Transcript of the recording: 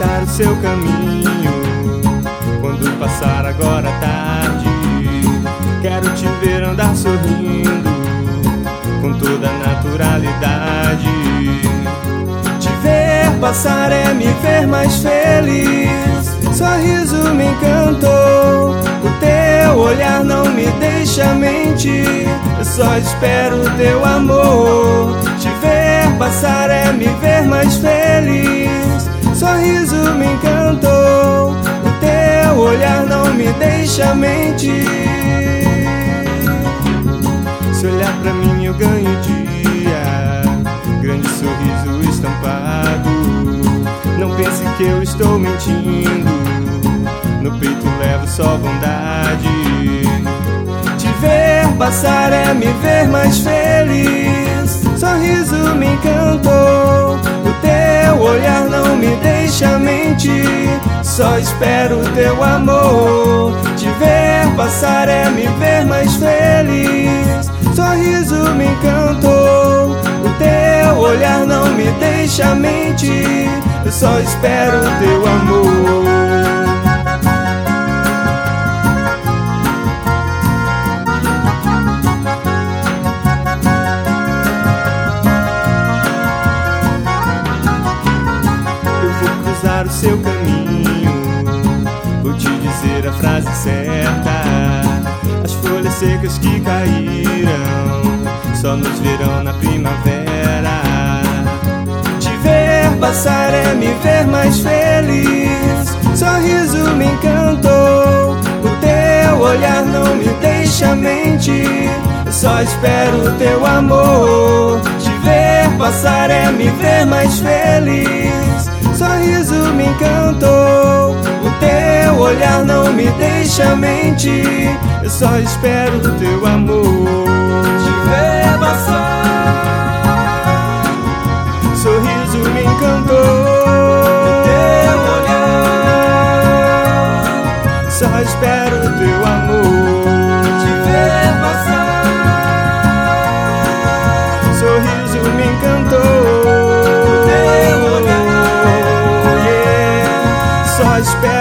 cruzar o seu caminho, quando passar agora a tarde, quero te ver andar sorrindo, com toda a naturalidade. Te ver passar é me ver mais feliz, sorriso me encantou, o teu olhar não me deixa mentir, eu só espero o teu amor. Te ver passar é me ver mais feliz, sorriso me encantou, o teu olhar não me deixa mentir. Se olhar pra mim eu ganho dia, grande sorriso estampado. Não pense que eu estou mentindo, no peito levo só bondade. Te ver passar é me ver mais feliz, sorriso me encantou, o teu olhar não me deixa mentir, só espero o teu amor. Te ver passar é me ver mais feliz, sorriso me encantou, o teu olhar não me deixa mentir, eu só espero o teu amor. Cruzar o seu caminho, vou te dizer a frase certa. As folhas secas que caíram só nos verão na primavera. Te ver passar é me ver mais feliz, sorriso me encantou, o teu olhar não me deixa mentir, eu só espero o teu amor. Te ver passar é me ver mais feliz, sorriso me encantou, o teu olhar não me deixa mentir, eu só espero o teu amor. Te ver passar, sorriso me encantou, o teu olhar, só espero o teu amor. Te ver passar, sorriso me encantou, só espero